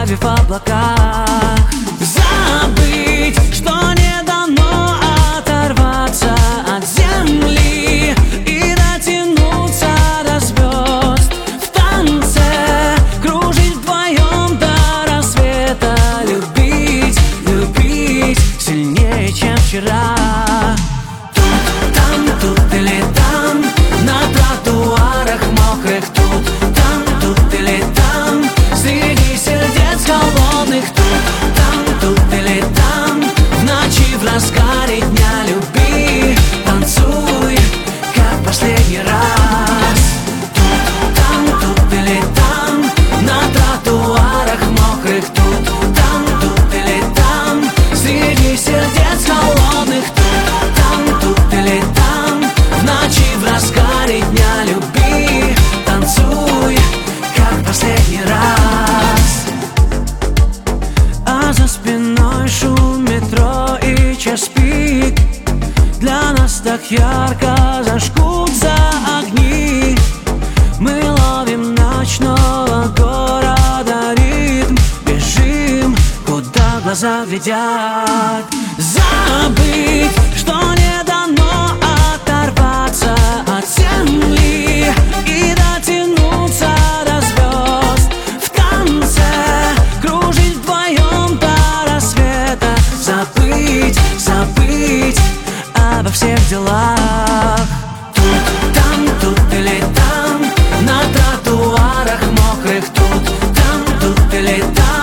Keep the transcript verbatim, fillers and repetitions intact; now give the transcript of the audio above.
оставив в облаках. Забыть, что не дано оторваться от земли и дотянуться до звезд. В танце кружить вдвоем до рассвета. Любить, любить сильнее, чем вчера. Тут, там, тут или там, на тротуарах мокрых. Тут, там, тут или там, среди сердец холодных. Тут, там, тут или там, в ночи, в разгаре дня. Люби, танцуй, как последний раз. Тут, там, тут или там, на тротуарах мокрых. Тут, там, тут или там, среди сердец холодных. Тут, там, тут или там, в ночи, в разгаре дня. Люби, танцуй, как последний раз. А за спиной шум метро и час пик. Для нас так ярко зажгутся огни. Мы ловим ночного города ритм. Бежим, куда глаза глядят. Забыть, что не дано оторваться от земли и дотянуться до звезд. В танце кружить вдвоем до рассвета. Забыть, забыть обо всех делах. Тут, там, тут или там, на тротуарах мокрых. Тут, там, тут или там,